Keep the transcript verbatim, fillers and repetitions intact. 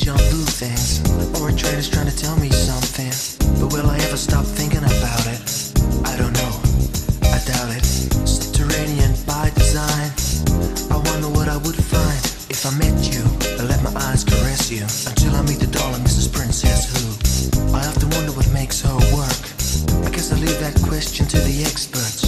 jump through things, or a train is trying to tell me something. But will I ever stop thinking about it? I don't know, I doubt it. Subterranean by design, I wonder what I would find if I met you. I let my eyes caress you until I meet the darling Missus Princess who I often wonder what makes her work. I guess I leave that question to the experts.